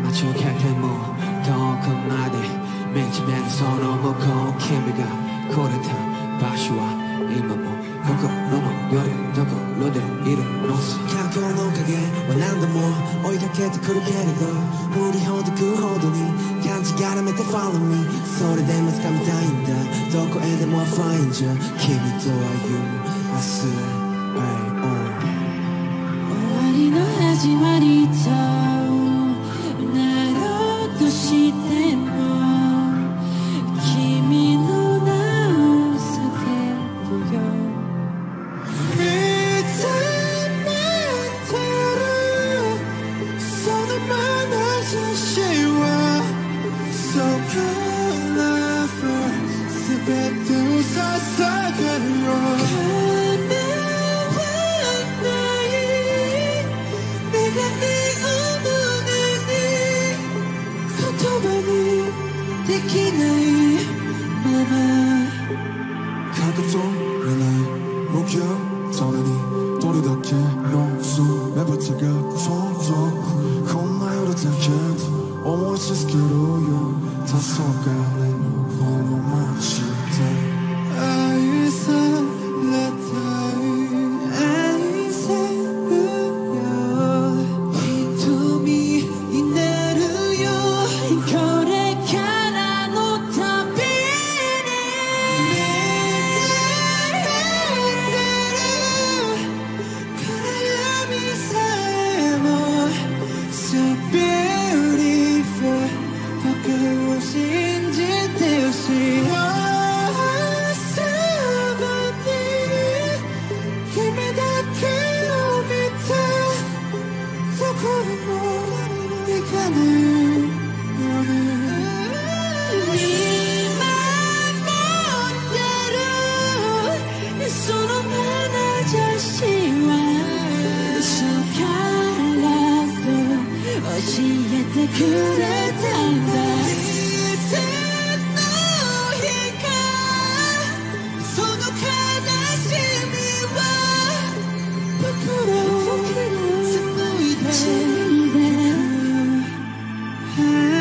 待ち受けても遠くまで見つめるその向こう君が来れた場所は今も心のよりどころでいるのさ環境の影は何度も追いかけてくるけれど振りほどくほどに感じがらめて Follow me それでも掴みたいんだどこへでも Find you 君と歩む明日、終わりの始まりとなろうとしても君の名を叫ぶよ見つめてるその眼差しは So colorful 全てを捧げるよ叶わない願いを胸に言葉にできないまま駆け止めない目標ためにどれだけのそめば手が届くこんな夜だけど思い続けるよ黄昏のこの街で愛されたい愛せるよ瞳になるよこれからの旅に見つめてる暗闇さえも So beautiful 僕を信じてほしい君だけを見てどこにも行かないように見守ってるその眼差しは So colorful 教えてくれたんだいつの日かその悲しみは僕らを紡いで